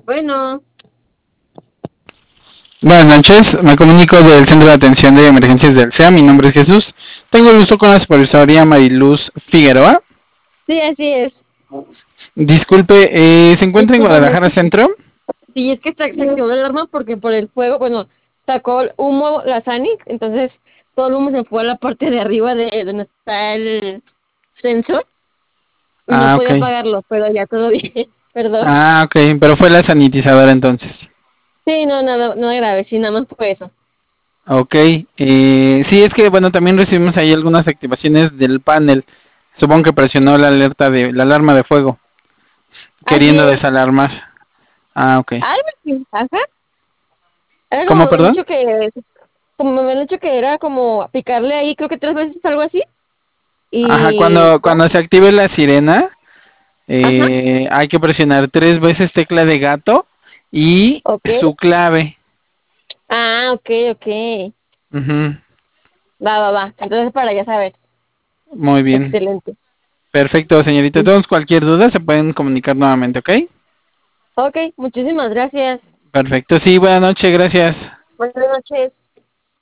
Bueno, Buenas noches, me comunico del Centro de Atención de Emergencias del CEA, mi nombre es Jesús. Tengo el gusto con la supervisora Mariluz Figueroa. sí, así es. Disculpe, ¿se encuentra en Discúlpame, Guadalajara Centro? sí, es que se activó la alarma porque por el fuego, bueno, sacó el humo la Sanic, entonces todo el humo se fue a la parte de arriba de donde está el sensor y no Ah, ok. podía apagarlo, pero ya todo bien, perdón. Ah, ok, pero fue la sanitizadora entonces. Sí, no, nada, nada grave, sí, nada más fue eso. Ok, sí, es que bueno, también recibimos ahí algunas activaciones del panel. Supongo que presionó la alerta de la alarma de fuego, Así queriendo es. desalarmar. Ah, ok. Algo así, ajá. Era como ¿Cómo, me habían perdón? dicho que, como me habían dicho que era como picarle ahí, creo que 3 veces, algo así, Ajá, y cuando se active la sirena, ajá, hay que presionar 3 veces tecla de gato y ok. su clave. Ah, ok, ok. Ujú, Va, va, va. Entonces, para ya saber. muy bien. Excelente. Perfecto, señorita. Entonces, cualquier duda se pueden comunicar nuevamente, ¿ok? Ok, muchísimas gracias. Perfecto, sí, buenas noches, gracias. Buenas noches.